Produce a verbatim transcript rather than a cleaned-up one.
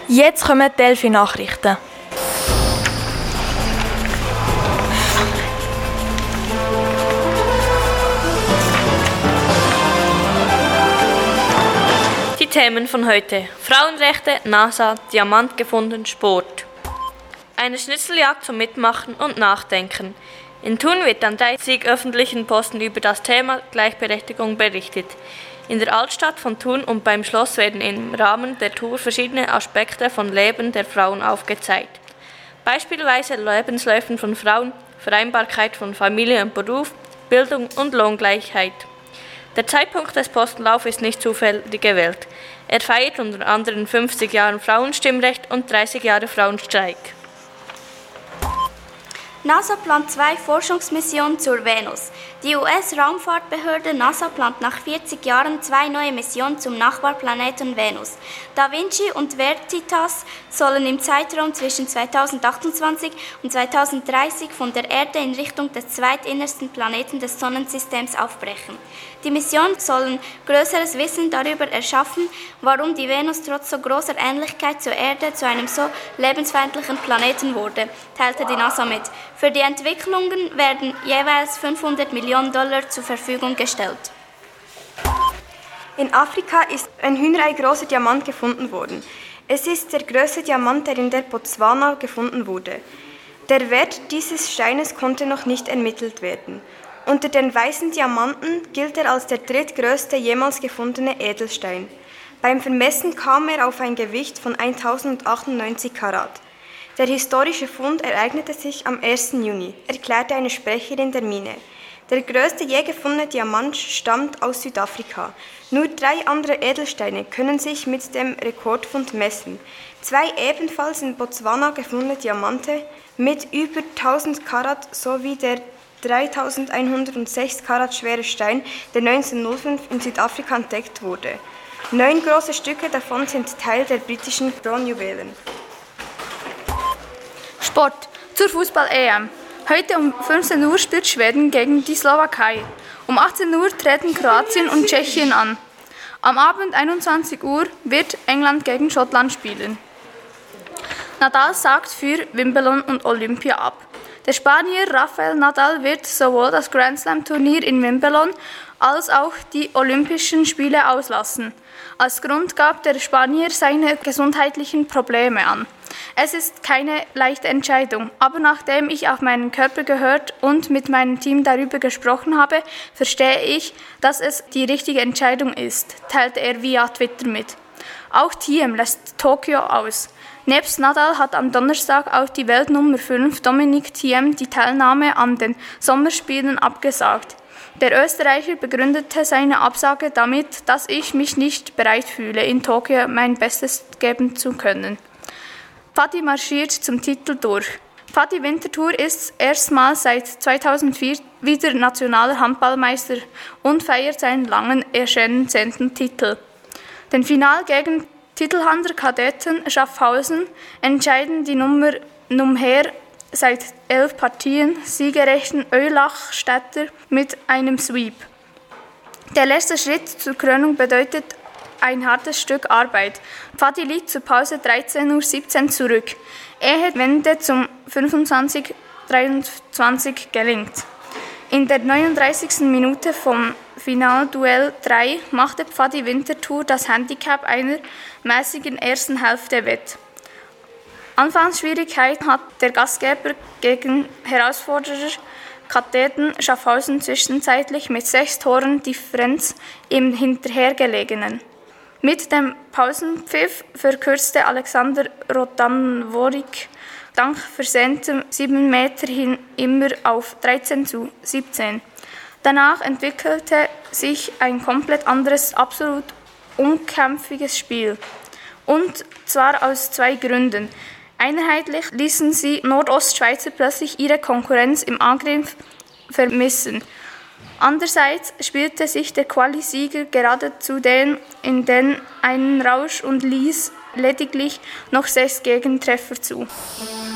Jetzt kommen die Delphi-Nachrichten. Die Themen von heute: Frauenrechte, NASA, Diamant gefunden, Sport. Eine Schnitzeljagd zum Mitmachen und Nachdenken. In Thun wird an dreißig öffentlichen Posten über das Thema Gleichberechtigung berichtet. In der Altstadt von Thun und beim Schloss werden im Rahmen der Tour verschiedene Aspekte von Leben der Frauen aufgezeigt. Beispielsweise Lebensläufe von Frauen, Vereinbarkeit von Familie und Beruf, Bildung und Lohngleichheit. Der Zeitpunkt des Postenlaufs ist nicht zufällig gewählt. Er feiert unter anderem fünfzig Jahre Frauenstimmrecht und dreißig Jahre Frauenstreik. NASA plant zwei Forschungsmissionen zur Venus. Die U S-Raumfahrtbehörde NASA plant nach vierzig Jahren zwei neue Missionen zum Nachbarplaneten Venus. Da Vinci und Veritas sollen im Zeitraum zwischen zweitausendachtundzwanzig und zweitausenddreißig von der Erde in Richtung des zweitinnersten Planeten des Sonnensystems aufbrechen. Die Missionen sollen größeres Wissen darüber erschaffen, warum die Venus trotz so großer Ähnlichkeit zur Erde zu einem so lebensfeindlichen Planeten wurde, teilte die NASA mit. Für die Entwicklungen werden jeweils fünfhundert Millionen Dollar zur Verfügung gestellt. In Afrika ist ein Hühnerei großer Diamant gefunden worden. Es ist der größte Diamant, der in der Botswana gefunden wurde. Der Wert dieses Steines konnte noch nicht ermittelt werden. Unter den weißen Diamanten gilt er als der drittgrößte jemals gefundene Edelstein. Beim Vermessen kam er auf ein Gewicht von tausendachtundneunzig Karat. Der historische Fund ereignete sich am ersten Juni, erklärte eine Sprecherin der Mine. Der größte je gefundene Diamant stammt aus Südafrika. Nur drei andere Edelsteine können sich mit dem Rekordfund messen. Zwei ebenfalls in Botswana gefundene Diamante mit über tausend Karat sowie der dreitausendeinhundertsechs Karat schwere Stein, der neunzehnhundertfünf in Südafrika entdeckt wurde. Neun große Stücke davon sind Teil der britischen Kronjuwelen. Sport zur Fußball-E M. Heute um fünfzehn Uhr spielt Schweden gegen die Slowakei. Um achtzehn Uhr treten Kroatien und Tschechien an. Am Abend einundzwanzig Uhr wird England gegen Schottland spielen. Nadal sagt für Wimbledon und Olympia ab. Der Spanier Rafael Nadal wird sowohl das Grand Slam-Turnier in Wimbledon als auch die Olympischen Spiele auslassen. Als Grund gab der Spanier seine gesundheitlichen Probleme an. Es ist keine leichte Entscheidung, aber nachdem ich auf meinen Körper gehört und mit meinem Team darüber gesprochen habe, verstehe ich, dass es die richtige Entscheidung ist, teilte er via Twitter mit. Auch Thiem lässt Tokio aus. Nebst Nadal hat am Donnerstag auch die Weltnummer fünf Dominic Thiem die Teilnahme an den Sommerspielen abgesagt. Der Österreicher begründete seine Absage damit, dass ich mich nicht bereit fühle, in Tokio mein Bestes geben zu können. Pfadi marschiert zum Titel durch. Pfadi Winterthur ist erstmals seit zweitausendvier wieder nationaler Handballmeister und feiert seinen langen ersehnten Titel. Den Final gegen Titelhalter Kadetten Schaffhausen entscheiden die Nummer Numher seit elf Partien siegerechten Eulachstädter mit einem Sweep. Der letzte Schritt zur Krönung bedeutet ein hartes Stück Arbeit. Pfadi liegt zur Pause dreizehn Uhr siebzehn zurück, ehe die Wende zum fünfundzwanzig dreiundzwanzig gelingt. In der neununddreißigsten Minute vom Finalduell drei machte Pfadi Winterthur das Handicap einer mäßigen ersten Hälfte wett. Anfangsschwierigkeiten hat der Gastgeber gegen Herausforderer Kadetten Schaffhausen zwischenzeitlich mit sechs Toren Differenz im Hinterhergelegenen. Mit dem Pausenpfiff verkürzte Alexander Rotanvorik dank versentem sieben Meter hin immer auf dreizehn zu siebzehn. Danach entwickelte sich ein komplett anderes, absolut unkämpfiges Spiel. Und zwar aus zwei Gründen. Einheitlich ließen sie Nordostschweizer plötzlich ihre Konkurrenz im Angriff vermissen. Andererseits spielte sich der Quali-Sieger geradezu den in den einen Rausch und ließ lediglich noch sechs Gegentreffer zu.